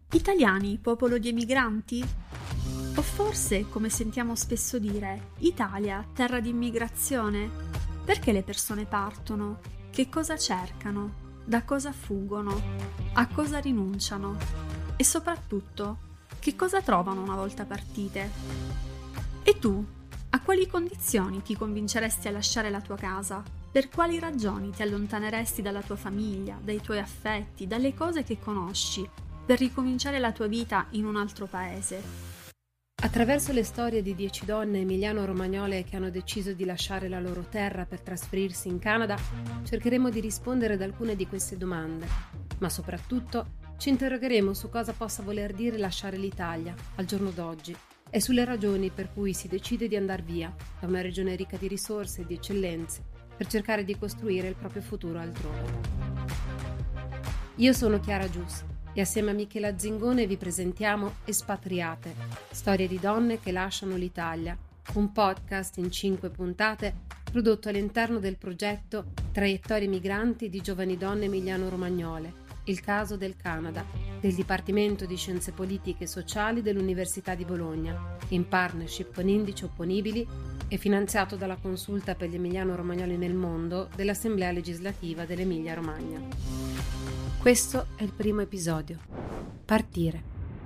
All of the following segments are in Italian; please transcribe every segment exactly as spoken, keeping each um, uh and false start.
Italiani, popolo di emigranti? O forse, come sentiamo spesso dire, Italia, terra di immigrazione? Perché le persone partono? Che cosa cercano? Da cosa fuggono? A cosa rinunciano? E soprattutto, che cosa trovano una volta partite? E tu, a quali condizioni ti convinceresti a lasciare la tua casa? Per quali ragioni ti allontaneresti dalla tua famiglia, dai tuoi affetti, dalle cose che conosci, per ricominciare la tua vita in un altro paese? Attraverso le storie di dieci donne emiliano-romagnole che hanno deciso di lasciare la loro terra per trasferirsi in Canada, cercheremo di rispondere ad alcune di queste domande, ma soprattutto ci interrogheremo su cosa possa voler dire lasciare l'Italia al giorno d'oggi e sulle ragioni per cui si decide di andar via da una regione ricca di risorse e di eccellenze per cercare di costruire il proprio futuro altrove. Io sono Chiara Gius e assieme a Michela Zingone vi presentiamo Espatriate, storie di donne che lasciano l'Italia, un podcast in cinque puntate prodotto all'interno del progetto Traiettorie migranti di giovani donne emiliano-romagnole, il caso del Canada, del Dipartimento di Scienze Politiche e Sociali dell'Università di Bologna, in partnership con Indici Opponibili e finanziato dalla Consulta per gli emiliano-romagnoli nel mondo dell'Assemblea legislativa dell'Emilia-Romagna. Questo è il primo episodio. Partire.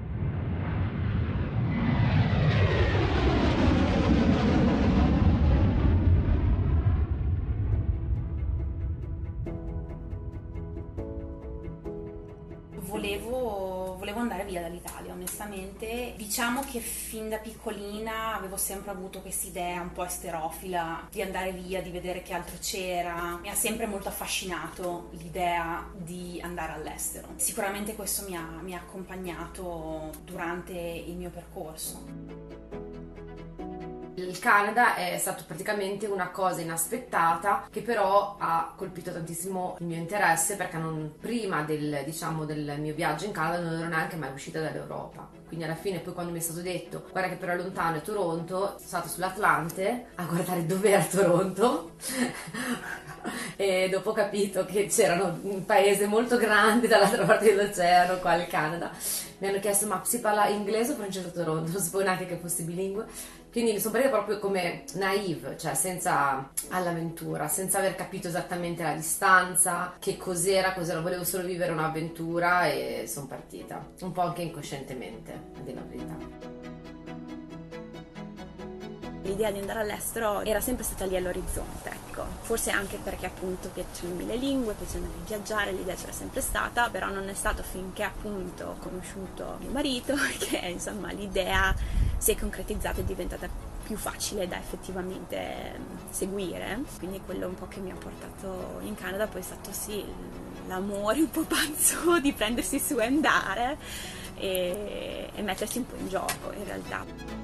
Volevo, volevo andare via dall'Italia, onestamente. Diciamo che fin da piccolina avevo sempre avuto questa idea un po' esterofila di andare via, di vedere che altro c'era. Mi ha sempre molto affascinato l'idea di andare all'estero. Sicuramente questo mi ha, mi ha accompagnato durante il mio percorso. Il Canada è stato praticamente una cosa inaspettata che però ha colpito tantissimo il mio interesse, perché non, prima del, diciamo, del mio viaggio in Canada non ero neanche mai uscita dall'Europa. Quindi alla fine, poi quando mi è stato detto guarda che però è lontano è Toronto, sono stata sull'Atlante a guardare dove era Toronto e dopo ho capito che c'erano un paese molto grande dall'altra parte dell'oceano, qua il Canada. Mi hanno chiesto ma si parla inglese o francese a Toronto? Non sapevo neanche che fossi bilingue. Quindi mi sono partita proprio come naive, cioè senza all'avventura, senza aver capito esattamente la distanza, che cos'era, cos'era, volevo solo vivere un'avventura e sono partita, un po' anche incoscientemente, a dire la verità. L'idea di andare all'estero era sempre stata lì all'orizzonte, ecco. Forse anche perché appunto piacciono mille lingue, piacciono di viaggiare, l'idea c'era sempre stata, però non è stato finché appunto ho conosciuto mio marito che insomma l'idea si è concretizzata e è diventata più facile da effettivamente seguire. Quindi quello un po' che mi ha portato in Canada poi è stato sì l'amore un po' pazzo di prendersi su e andare e, e mettersi un po' in gioco in realtà.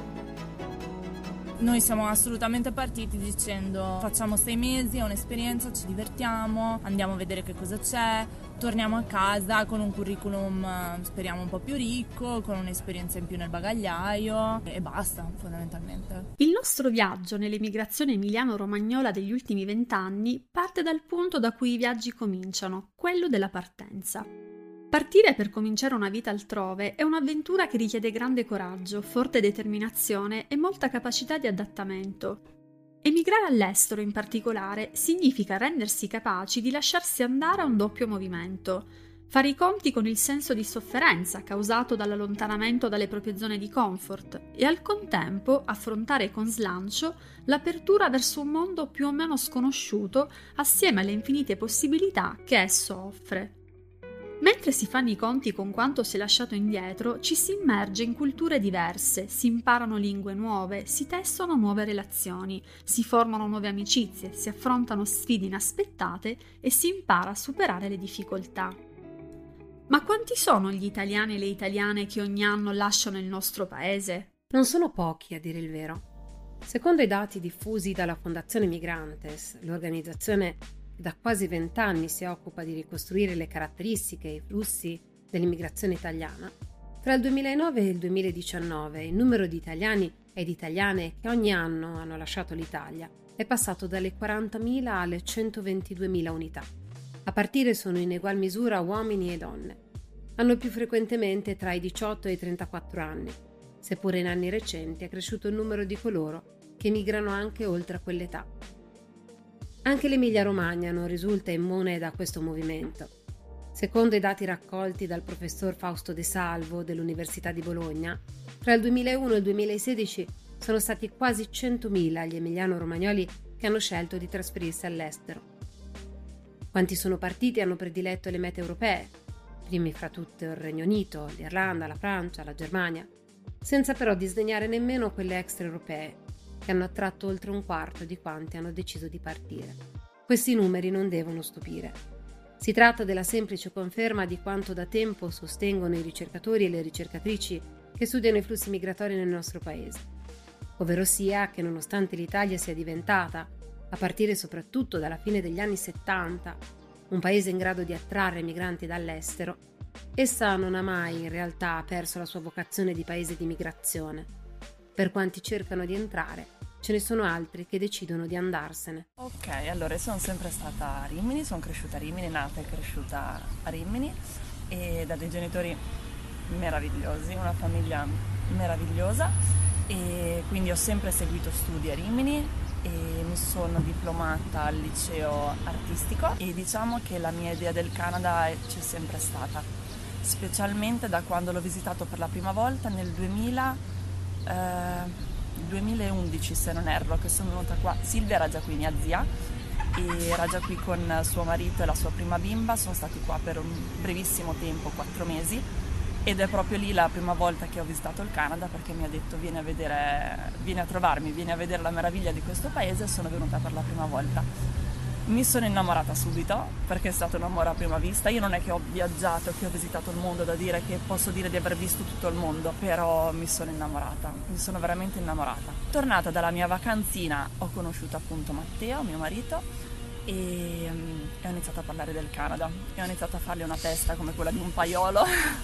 Noi siamo assolutamente partiti dicendo facciamo sei mesi, è un'esperienza, ci divertiamo, andiamo a vedere che cosa c'è, torniamo a casa con un curriculum speriamo un po' più ricco, con un'esperienza in più nel bagagliaio e basta fondamentalmente. Il nostro viaggio nell'emigrazione emiliano-romagnola degli ultimi vent'anni parte dal punto da cui i viaggi cominciano, quello della partenza. Partire per cominciare una vita altrove è un'avventura che richiede grande coraggio, forte determinazione e molta capacità di adattamento. Emigrare all'estero, in particolare, significa rendersi capaci di lasciarsi andare a un doppio movimento, fare i conti con il senso di sofferenza causato dall'allontanamento dalle proprie zone di comfort e al contempo affrontare con slancio l'apertura verso un mondo più o meno sconosciuto assieme alle infinite possibilità che esso offre. Mentre si fanno i conti con quanto si è lasciato indietro, ci si immerge in culture diverse, si imparano lingue nuove, si tessono nuove relazioni, si formano nuove amicizie, si affrontano sfide inaspettate e si impara a superare le difficoltà. Ma quanti sono gli italiani e le italiane che ogni anno lasciano il nostro paese? Non sono pochi, a dire il vero. Secondo i dati diffusi dalla Fondazione Migrantes, l'organizzazione da quasi vent'anni si occupa di ricostruire le caratteristiche e i flussi dell'immigrazione italiana, tra il duemilanove e il duemiladiciannove il numero di italiani e di italiane che ogni anno hanno lasciato l'Italia è passato dalle quarantamila alle centoventiduemila unità. A partire sono in egual misura uomini e donne. hanno più frequentemente tra i diciotto e i trentaquattro anni, seppure in anni recenti è cresciuto il numero di coloro che migrano anche oltre a quell'età. Anche l'Emilia-Romagna non risulta immune da questo movimento. Secondo i dati raccolti dal professor Fausto De Salvo dell'Università di Bologna, tra il duemilauno e il duemilasedici sono stati quasi centomila gli emiliano-romagnoli che hanno scelto di trasferirsi all'estero. Quanti sono partiti hanno prediletto le mete europee, primi fra tutte il Regno Unito, l'Irlanda, la Francia, la Germania, senza però disdegnare nemmeno quelle extraeuropee, che hanno attratto oltre un quarto di quanti hanno deciso di partire. Questi numeri non devono stupire. Si tratta della semplice conferma di quanto da tempo sostengono i ricercatori e le ricercatrici che studiano i flussi migratori nel nostro paese, ovvero sia che nonostante l'Italia sia diventata, a partire soprattutto dalla fine degli anni settanta, un paese in grado di attrarre migranti dall'estero, essa non ha mai in realtà perso la sua vocazione di paese di migrazione. Per quanti cercano di entrare, ce ne sono altri che decidono di andarsene. Ok, allora sono sempre stata a Rimini, sono cresciuta a Rimini, nata e cresciuta a Rimini e da dei genitori meravigliosi, una famiglia meravigliosa e quindi ho sempre seguito studi a Rimini e mi sono diplomata al liceo artistico e diciamo che la mia idea del Canada c'è sempre stata, specialmente da quando l'ho visitato per la prima volta nel duemila, eh, duemilaundici se non erro, che sono venuta qua. Silvia era già qui, mia zia, e era già qui con suo marito e la sua prima bimba, sono stati qua per un brevissimo tempo, quattro mesi, ed è proprio lì la prima volta che ho visitato il Canada perché mi ha detto vieni a vedere, vieni a trovarmi, vieni a vedere la meraviglia di questo paese e sono venuta per la prima volta. Mi sono innamorata subito perché è stato un amore a prima vista. Io non è che ho viaggiato, che ho visitato il mondo da dire che posso dire di aver visto tutto il mondo, però mi sono innamorata, mi sono veramente innamorata. Tornata dalla mia vacanzina ho conosciuto appunto Matteo, mio marito, e, e ho iniziato a parlare del Canada e ho iniziato a fargli una testa come quella di un paiolo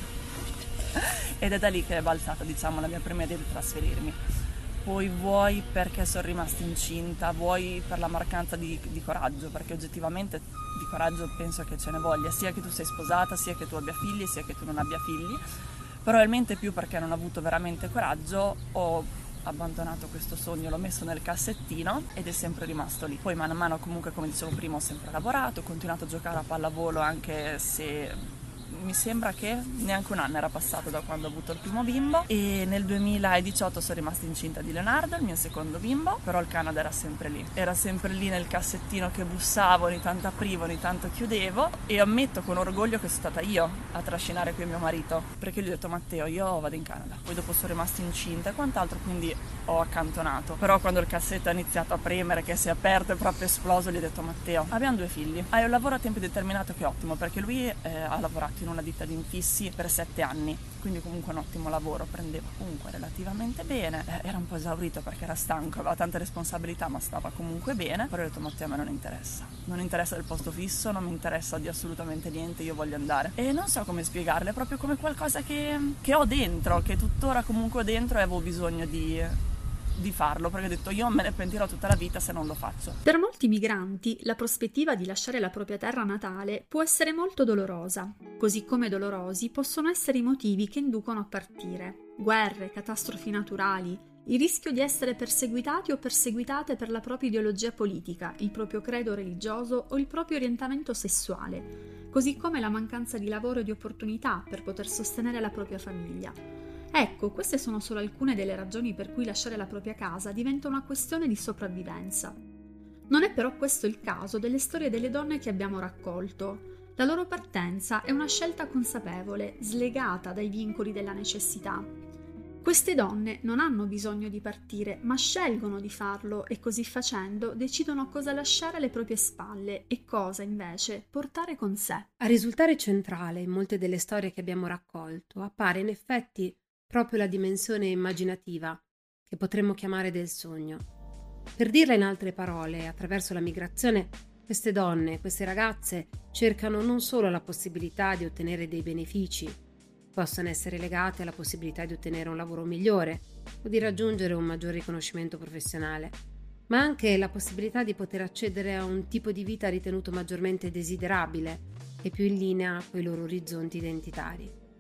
ed è da lì che è balzata, diciamo, la mia prima idea di trasferirmi. Poi vuoi perché sono rimasta incinta, vuoi per la mancanza di, di coraggio, perché oggettivamente di coraggio penso che ce ne voglia, sia che tu sei sposata, sia che tu abbia figli, sia che tu non abbia figli. Probabilmente più perché non ho avuto veramente coraggio, ho abbandonato questo sogno, l'ho messo nel cassettino ed è sempre rimasto lì. Poi mano a mano comunque, come dicevo prima, ho sempre lavorato, ho continuato a giocare a pallavolo anche se mi sembra che neanche un anno era passato da quando ho avuto il primo bimbo e nel duemiladiciotto sono rimasta incinta di Leonardo, il mio secondo bimbo, però il Canada era sempre lì, era sempre lì nel cassettino che bussavo, ogni tanto aprivo, ogni tanto chiudevo e ammetto con orgoglio che sono stata io a trascinare qui mio marito, perché gli ho detto Matteo io vado in Canada, poi dopo sono rimasta incinta e quant'altro, quindi ho accantonato, però quando il cassetto ha iniziato a premere, che si è aperto e proprio esploso, gli ho detto Matteo abbiamo due figli, hai un lavoro a tempo determinato che è ottimo, perché lui eh, ha lavorato in una ditta di infissi per sette anni, quindi comunque un ottimo lavoro, prendeva comunque relativamente bene, eh, era un po' esaurito perché era stanco, aveva tante responsabilità ma stava comunque bene, però ho detto Matteo a me non interessa, non interessa del posto fisso, non mi interessa di assolutamente niente, io voglio andare e non so come spiegarle, è proprio come qualcosa che, che ho dentro, che tuttora comunque ho dentro e avevo bisogno di di farlo, perché ho detto io me ne pentirò tutta la vita se non lo faccio. Per molti migranti la prospettiva di lasciare la propria terra natale può essere molto dolorosa, così come dolorosi possono essere i motivi che inducono a partire. Guerre, catastrofi naturali, il rischio di essere perseguitati o perseguitate per la propria ideologia politica, il proprio credo religioso o il proprio orientamento sessuale, così come la mancanza di lavoro e di opportunità per poter sostenere la propria famiglia. Ecco, queste sono solo alcune delle ragioni per cui lasciare la propria casa diventa una questione di sopravvivenza. Non è però questo il caso delle storie delle donne che abbiamo raccolto. La loro partenza è una scelta consapevole, slegata dai vincoli della necessità. Queste donne non hanno bisogno di partire, ma scelgono di farlo e così facendo decidono cosa lasciare alle proprie spalle e cosa, invece, portare con sé. A risultare centrale in molte delle storie che abbiamo raccolto appare in effetti proprio la dimensione immaginativa, che potremmo chiamare del sogno. Per dirla in altre parole, attraverso la migrazione, queste donne, queste ragazze cercano non solo la possibilità di ottenere dei benefici, possono essere legate alla possibilità di ottenere un lavoro migliore o di raggiungere un maggior riconoscimento professionale, ma anche la possibilità di poter accedere a un tipo di vita ritenuto maggiormente desiderabile e più in linea con i loro orizzonti identitari.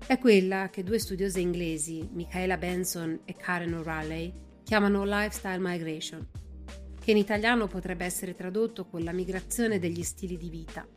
È quella che due studiose inglesi, Michaela Benson e Karen O'Reilly, chiamano lifestyle migration, che in italiano potrebbe essere tradotto con la migrazione degli stili di vita.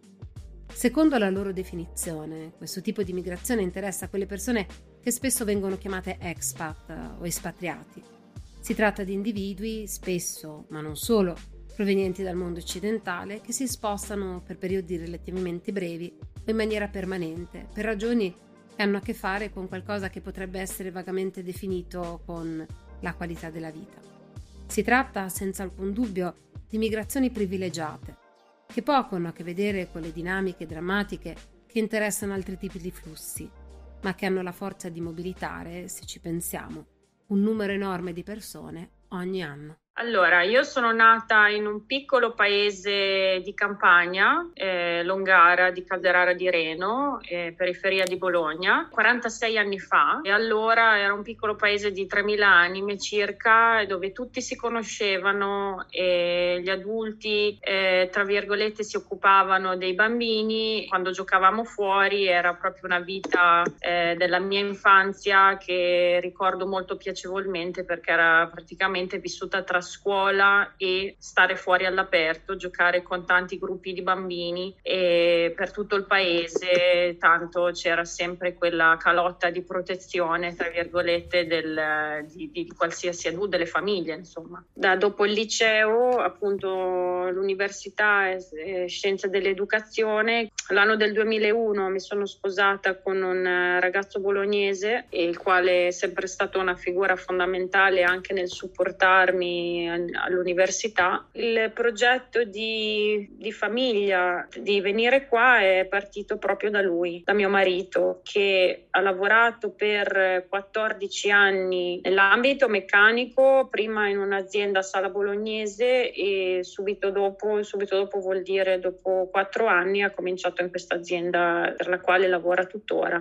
Secondo la loro definizione, questo tipo di migrazione interessa quelle persone che spesso vengono chiamate expat o espatriati. Si tratta di individui, spesso, ma non solo, provenienti dal mondo occidentale, che si spostano per periodi relativamente brevi o in maniera permanente, per ragioni che hanno a che fare con qualcosa che potrebbe essere vagamente definito con la qualità della vita. Si tratta, senza alcun dubbio, di migrazioni privilegiate, che poco hanno a che vedere con le dinamiche drammatiche che interessano altri tipi di flussi, ma che hanno la forza di mobilitare, se ci pensiamo, un numero enorme di persone ogni anno. Allora, io sono nata in un piccolo paese di campagna, eh, Longara di Calderara di Reno, eh, periferia di Bologna, quarantasei anni fa, e allora era un piccolo paese di tremila anime circa, dove tutti si conoscevano e gli adulti, eh, tra virgolette, si occupavano dei bambini. Quando giocavamo fuori era proprio una vita eh, della mia infanzia che ricordo molto piacevolmente, perché era praticamente vissuta tra scuola e stare fuori all'aperto, giocare con tanti gruppi di bambini e per tutto il paese, tanto c'era sempre quella calotta di protezione, tra virgolette, del, di, di qualsiasi adulto, delle famiglie, insomma. Da dopo il liceo, appunto l'università e scienze dell'educazione, l'anno del duemilauno mi sono sposata con un ragazzo bolognese, il quale è sempre stato una figura fondamentale anche nel supportarmi all'università. Il progetto di, di famiglia, di venire qua, è partito proprio da lui, da mio marito, che ha lavorato per quattordici anni nell'ambito meccanico, prima in un'azienda a Sala Bolognese e subito dopo, subito dopo vuol dire dopo quattro anni, ha cominciato in questa azienda per la quale lavora tuttora.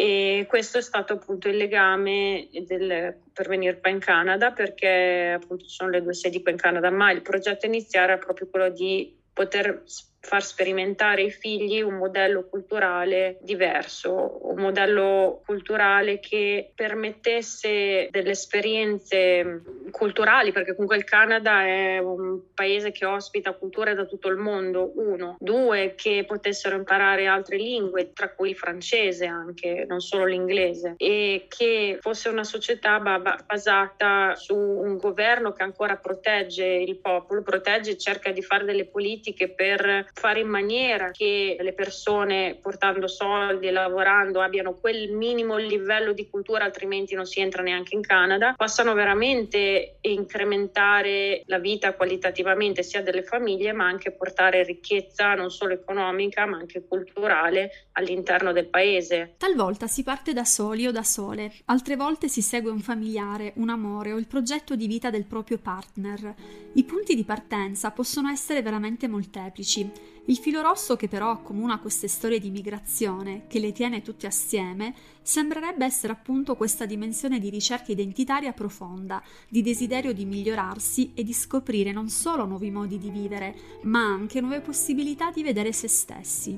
E questo è stato appunto il legame del, per venire qua in Canada, perché appunto ci sono le due sedi qua in Canada, ma il progetto iniziale era proprio quello di poter far sperimentare ai figli un modello culturale diverso, un modello culturale che permettesse delle esperienze culturali, perché comunque il Canada è un paese che ospita culture da tutto il mondo, uno. Due, che potessero imparare altre lingue, tra cui il francese anche, non solo l'inglese, e che fosse una società basata su un governo che ancora protegge il popolo, protegge e cerca di fare delle politiche per fare in maniera che le persone, portando soldi e lavorando, abbiano quel minimo livello di cultura, altrimenti non si entra neanche in Canada, possano veramente incrementare la vita qualitativamente sia delle famiglie, ma anche portare ricchezza non solo economica ma anche culturale all'interno del paese. Talvolta si parte da soli o da sole, altre volte si segue un familiare, un amore o il progetto di vita del proprio partner. I punti di partenza possono essere veramente molteplici. Il filo rosso che però accomuna queste storie di migrazione, che le tiene tutte assieme, sembrerebbe essere appunto questa dimensione di ricerca identitaria profonda, di desiderio di migliorarsi e di scoprire non solo nuovi modi di vivere, ma anche nuove possibilità di vedere se stessi.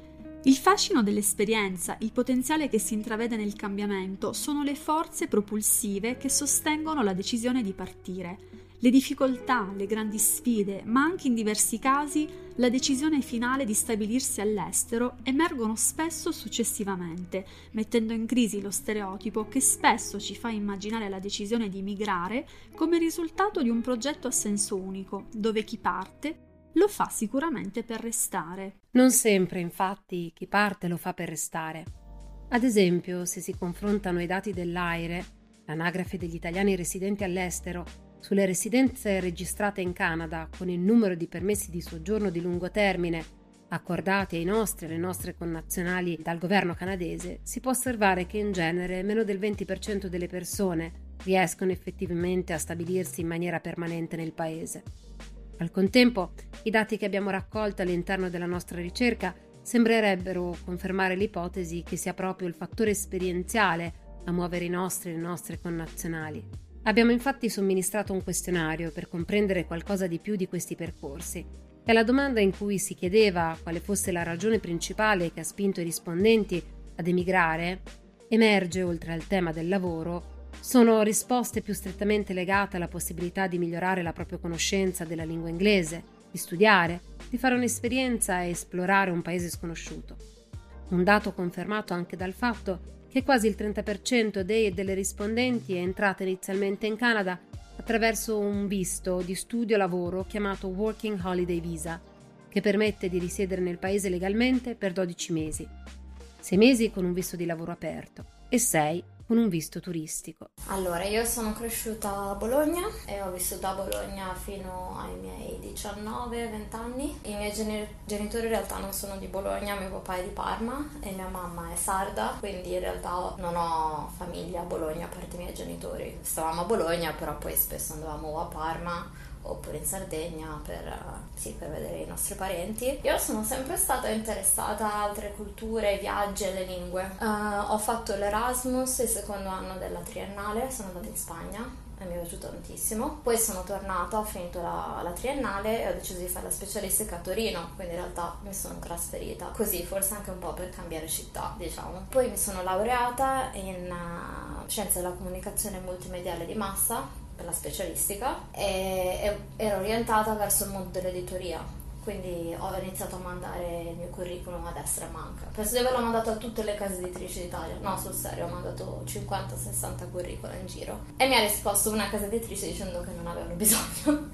Il fascino dell'esperienza, il potenziale che si intravede nel cambiamento, sono le forze propulsive che sostengono la decisione di partire. Le difficoltà, le grandi sfide, ma anche in diversi casi la decisione finale di stabilirsi all'estero emergono spesso successivamente, mettendo in crisi lo stereotipo che spesso ci fa immaginare la decisione di migrare come risultato di un progetto a senso unico, dove chi parte lo fa sicuramente per restare. Non sempre, infatti, chi parte lo fa per restare. Ad esempio, se si confrontano i dati dell'AIRE, l'anagrafe degli italiani residenti all'estero, sulle residenze registrate in Canada con il numero di permessi di soggiorno di lungo termine accordati ai nostri e alle nostre connazionali dal governo canadese, si può osservare che in genere meno del venti per cento delle persone riescono effettivamente a stabilirsi in maniera permanente nel paese. Al contempo, i dati che abbiamo raccolto all'interno della nostra ricerca sembrerebbero confermare l'ipotesi che sia proprio il fattore esperienziale a muovere i nostri e le nostre connazionali. Abbiamo infatti somministrato un questionario per comprendere qualcosa di più di questi percorsi e alla domanda in cui si chiedeva quale fosse la ragione principale che ha spinto i rispondenti ad emigrare, Emerge, oltre al tema del lavoro, sono risposte più strettamente legate alla possibilità di migliorare la propria conoscenza della lingua inglese, di studiare, di fare un'esperienza e esplorare un paese sconosciuto. Un dato confermato anche dal fatto che quasi il trenta per cento dei e delle rispondenti è entrata inizialmente in Canada attraverso un visto di studio-lavoro chiamato Working Holiday Visa, che permette di risiedere nel paese legalmente per dodici mesi, sei mesi con un visto di lavoro aperto e sei con un visto turistico. Allora, io sono cresciuta a Bologna e ho vissuto a Bologna fino ai miei diciannove venti anni. I miei geni- genitori in realtà non sono di Bologna, mio papà è di Parma e mia mamma è sarda, quindi in realtà non ho famiglia a Bologna a parte i miei genitori. Stavamo a Bologna, però poi spesso andavamo o a Parma oppure in Sardegna per, sì, per vedere i nostri parenti. Io sono sempre stata interessata a altre culture, ai viaggi e alle lingue. Uh, ho fatto l'Erasmus il secondo anno della triennale, sono andata in Spagna e mi è piaciuto tantissimo. Poi sono tornata, ho finito la, la triennale e ho deciso di fare la specialistica a Torino, quindi in realtà mi sono trasferita così, forse anche un po' per cambiare città, diciamo. Poi mi sono laureata in uh, Scienze della Comunicazione Multimediale di Massa, per la specialistica, e, e ero orientata verso il mondo dell'editoria, quindi ho iniziato a mandare il mio curriculum a destra e a manca. Penso di averlo mandato a tutte le case editrici d'Italia, no, sul serio, ho mandato cinquanta sessanta curriculum in giro e mi ha risposto una casa editrice dicendo che non avevano bisogno.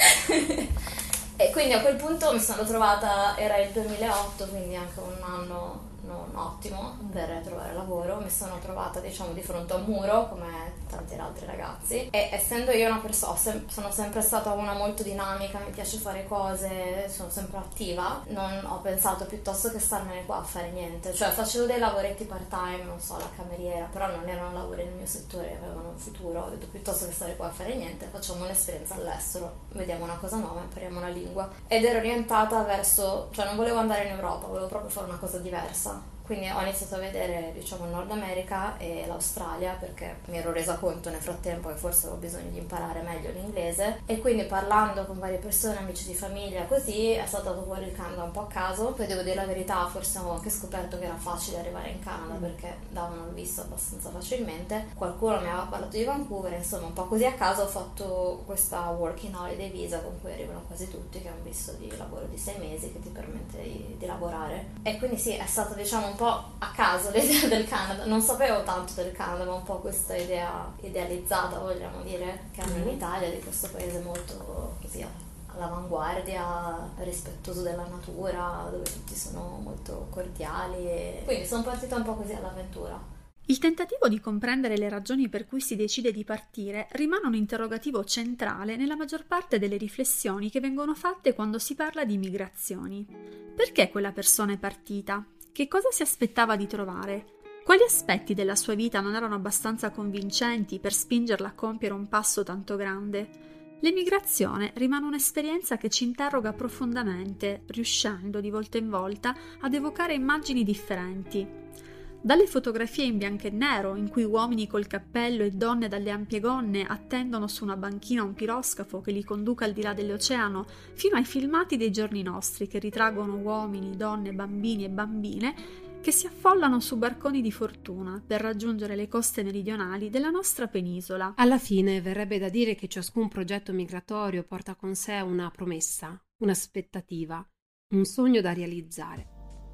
E quindi a quel punto mi sono trovata, era il duemilaotto, quindi anche un anno non ottimo per trovare lavoro, mi sono trovata diciamo di fronte a un muro come tanti altri ragazzi e essendo io una persona, sono sempre stata una molto dinamica, mi piace fare cose, sono sempre attiva, non ho pensato piuttosto che starmene qua a fare niente, cioè facevo dei lavoretti part time, non so, la cameriera, però non erano lavori nel mio settore, avevano un futuro, ho detto piuttosto che stare qua a fare niente facciamo un'esperienza all'estero, vediamo una cosa nuova, impariamo la lingua ed ero orientata verso, cioè non volevo andare in Europa, volevo proprio fare una cosa diversa. Quindi ho iniziato a vedere diciamo il Nord America e l'Australia perché mi ero resa conto nel frattempo che forse avevo bisogno di imparare meglio l'inglese e quindi parlando con varie persone, amici di famiglia così è saltato fuori il Canada un po' a caso. Poi devo dire la verità, forse ho anche scoperto che era facile arrivare in Canada perché davano il visto abbastanza facilmente, qualcuno mi aveva parlato di Vancouver, insomma un po' così a caso ho fatto questa Working Holiday Visa con cui arrivano quasi tutti, che è un visto di lavoro di sei mesi che ti permette di, di lavorare e quindi sì, è stato diciamo un po' a caso l'idea del Canada, non sapevo tanto del Canada ma un po' questa idea idealizzata vogliamo dire che hanno in Italia di questo paese molto così all'avanguardia, rispettoso della natura, dove tutti sono molto cordiali e quindi sono partita un po' così all'avventura. Il tentativo di comprendere le ragioni per cui si decide di partire rimane un interrogativo centrale nella maggior parte delle riflessioni che vengono fatte quando si parla di migrazioni. Perché quella persona è partita? Che cosa si aspettava di trovare? Quali aspetti della sua vita non erano abbastanza convincenti per spingerla a compiere un passo tanto grande? L'emigrazione rimane un'esperienza che ci interroga profondamente, riuscendo di volta in volta ad evocare immagini differenti. Dalle fotografie in bianco e nero, in cui uomini col cappello e donne dalle ampie gonne attendono su una banchina un piroscafo che li conduca al di là dell'oceano, fino ai filmati dei giorni nostri che ritraggono uomini, donne, bambini e bambine che si affollano su barconi di fortuna per raggiungere le coste meridionali della nostra penisola. Alla fine verrebbe da dire che ciascun progetto migratorio porta con sé una promessa, un'aspettativa, un sogno da realizzare.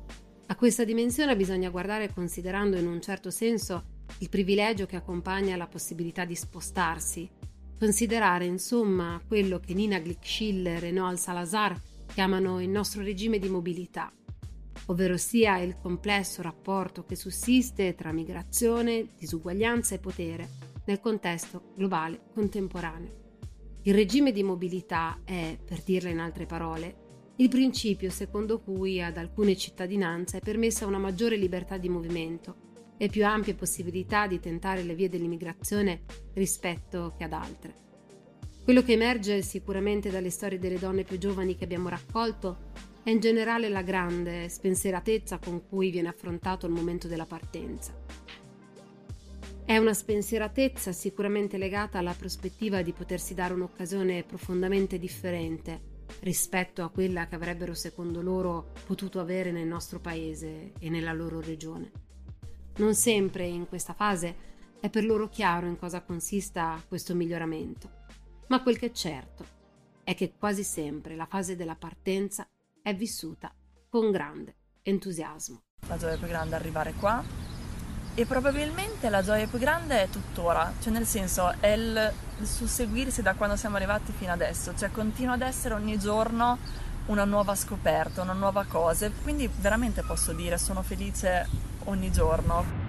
A questa dimensione bisogna guardare considerando in un certo senso il privilegio che accompagna la possibilità di spostarsi, considerare insomma quello che Nina Glick-Schiller e Noel Salazar chiamano il nostro regime di mobilità, ovvero sia il complesso rapporto che sussiste tra migrazione, disuguaglianza e potere nel contesto globale contemporaneo. Il regime di mobilità è, per dirla in altre parole, il principio secondo cui ad alcune cittadinanze è permessa una maggiore libertà di movimento e più ampie possibilità di tentare le vie dell'immigrazione rispetto che ad altre. Quello che emerge sicuramente dalle storie delle donne più giovani che abbiamo raccolto è in generale la grande spensieratezza con cui viene affrontato il momento della partenza. È una spensieratezza sicuramente legata alla prospettiva di potersi dare un'occasione profondamente differente rispetto a quella che avrebbero secondo loro potuto avere nel nostro paese e nella loro regione. Non sempre in questa fase è per loro chiaro in cosa consista questo miglioramento, ma quel che è certo è che quasi sempre la fase della partenza è vissuta con grande entusiasmo. La gioia più grande è arrivare qua e probabilmente la gioia più grande è tuttora, cioè nel senso è il, il susseguirsi da quando siamo arrivati fino adesso, cioè continua ad essere ogni giorno una nuova scoperta, una nuova cosa, quindi veramente posso dire sono felice ogni giorno.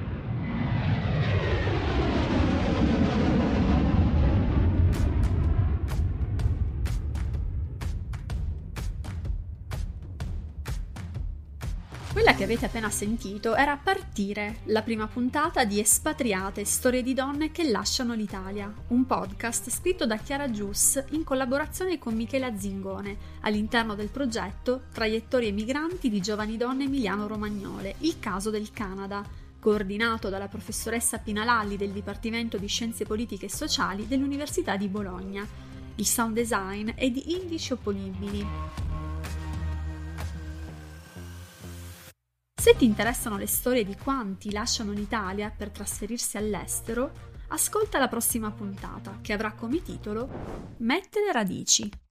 Quella che avete appena sentito era Partire, la prima puntata di Espatriate, storie di donne che lasciano l'Italia, un podcast scritto da Chiara Gius in collaborazione con Michela Zingone, all'interno del progetto Traiettorie migranti di giovani donne emiliano-romagnole, il caso del Canada, coordinato dalla professoressa Pina Lalli del Dipartimento di Scienze Politiche e Sociali dell'Università di Bologna. Il sound design è di Indici Opponibili. Se ti interessano le storie di quanti lasciano l'Italia per trasferirsi all'estero, ascolta la prossima puntata, che avrà come titolo Mettere radici.